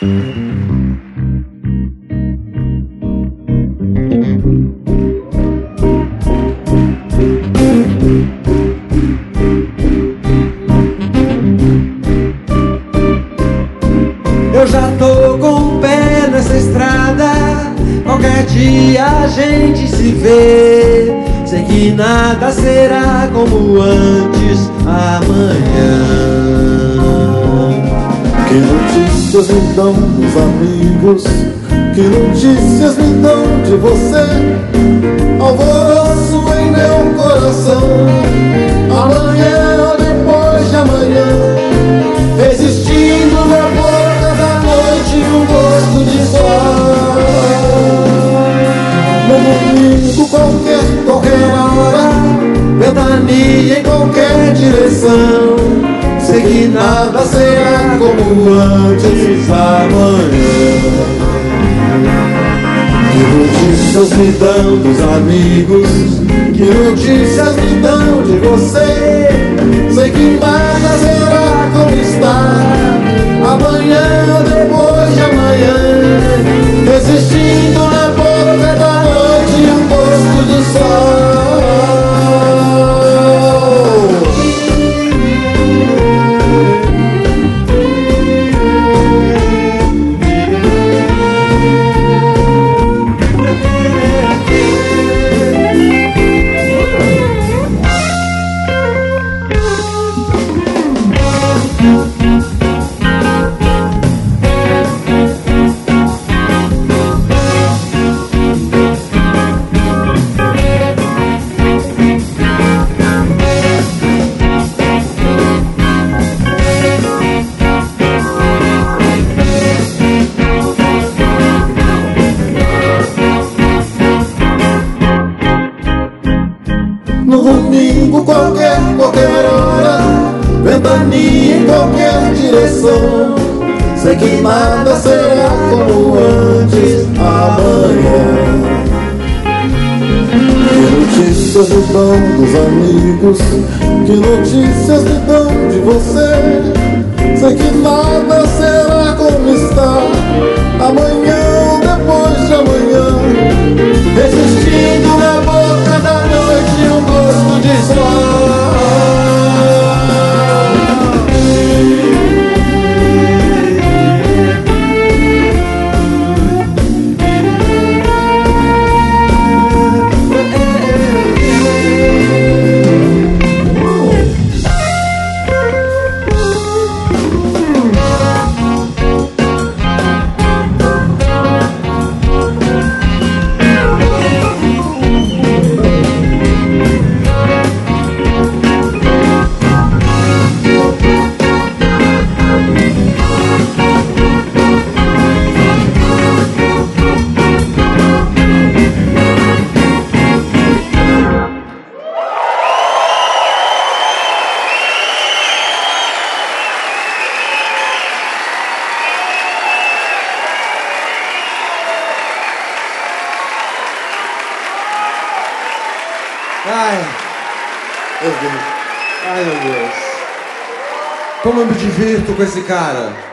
Eu já tô com o pé nessa estrada, qualquer dia a gente se vê. Sei que nada será como antes amanhã. Que notícias me dão os amigos? Que notícias me dão de você? Alvoroço em meu coração, amanhã ou depois de amanhã, resistindo na boca da noite um gosto de sol. No domingo qualquer hora, ventania em qualquer direção. Sei que nada será como antes amanhã. Que notícias me dão dos amigos? Que notícias me dão de você? Sei que nada será como está, amanhã ou depois de amanhã, resistindo na boca da noite um gosto de sol. No domingo qualquer hora, ventania em qualquer direção. Sei que nada será como antes amanhã. Que notícias me dão dos amigos? Que notícias me dão de você? Sei que nada será como está, amanhã ou depois de amanhã, resistindo na boca da noite um gosto de sol. Ai, meu Deus. Ai, meu Deus. Como eu me divirto com esse cara.